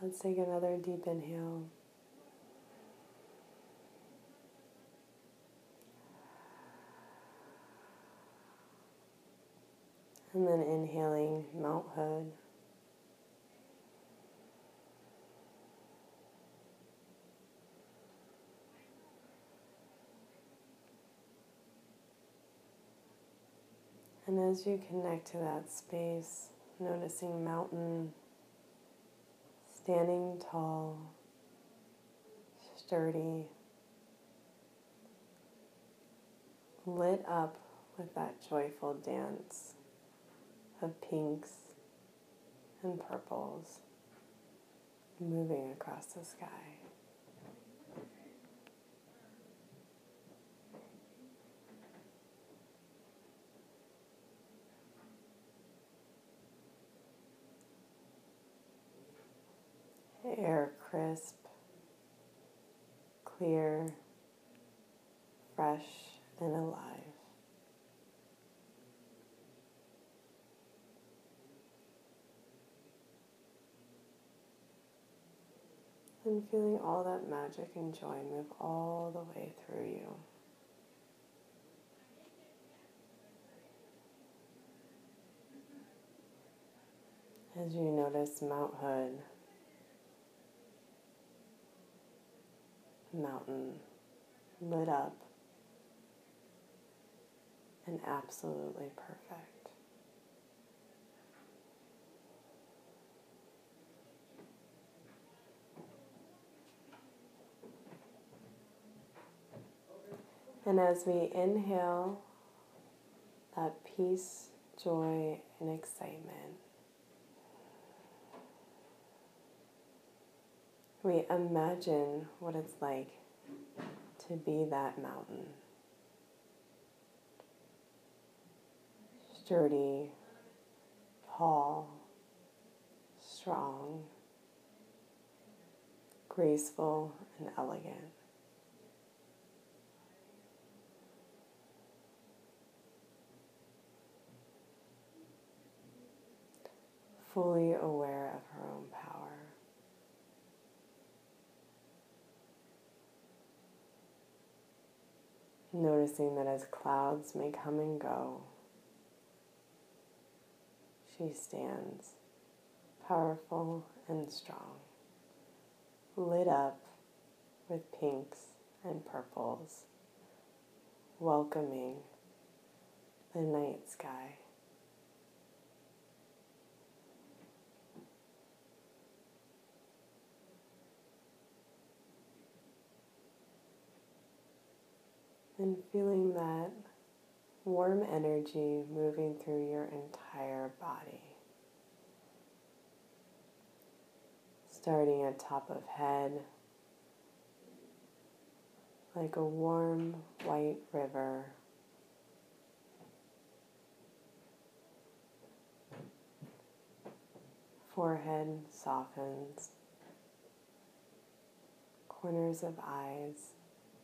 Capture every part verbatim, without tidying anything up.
Let's take another deep inhale. And then inhaling Mount Hood. And as you connect to that space, noticing mountain, standing tall, sturdy, lit up with that joyful dance of pinks and purples moving across the sky. Air crisp, clear, fresh, and alive. And feeling all that magic and joy move all the way through you. As you notice Mount Hood, mountain lit up and absolutely perfect. And as we inhale that peace, joy, and excitement, we imagine what it's like to be that mountain. Sturdy, tall, strong, graceful, and elegant. Fully aware of her own power. Noticing that as clouds may come and go, she stands powerful and strong, lit up with pinks and purples, welcoming the night sky. And feeling that warm energy moving through your entire body. Starting at top of head, like a warm white river. Forehead softens, corners of eyes,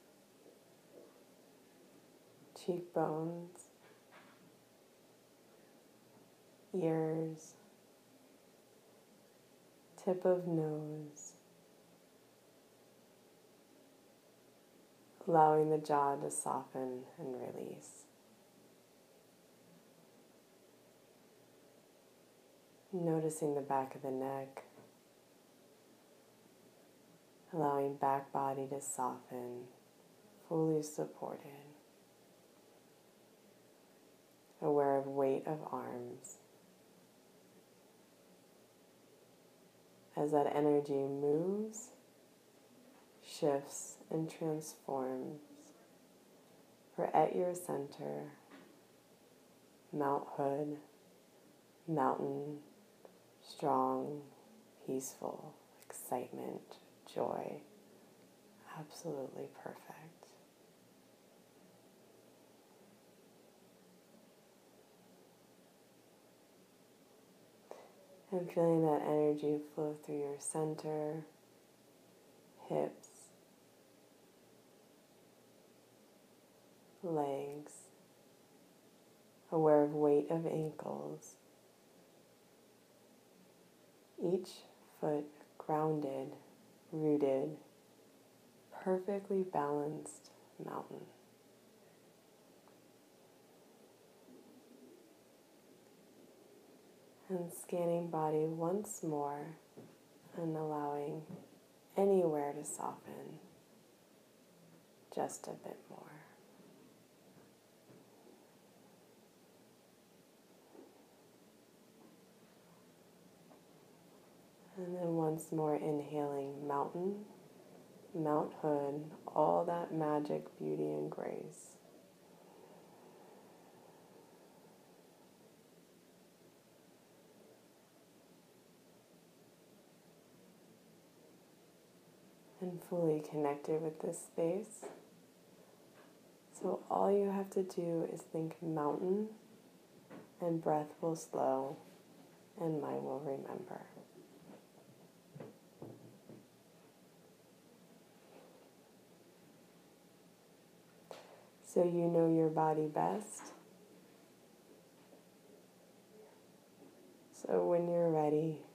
cheekbones, ears, tip of nose, allowing the jaw to soften and release. Noticing the back of the neck, allowing back body to soften, fully supported. Aware of weight of arms. As that energy moves, shifts, and transforms, we're at your center, Mount Hood, mountain, strong, peaceful, excitement, joy, absolutely perfect. And feeling that energy flow through your center, hips, legs, aware of weight of ankles, each foot grounded, rooted, perfectly balanced mountain. And scanning body once more and allowing anywhere to soften just a bit more. And then once more inhaling mountain, Mount Hood, all that magic, beauty, and grace. And fully connected with this space. So all you have to do is think mountain, and breath will slow, and mind will remember. So you know your body best. So when you're ready,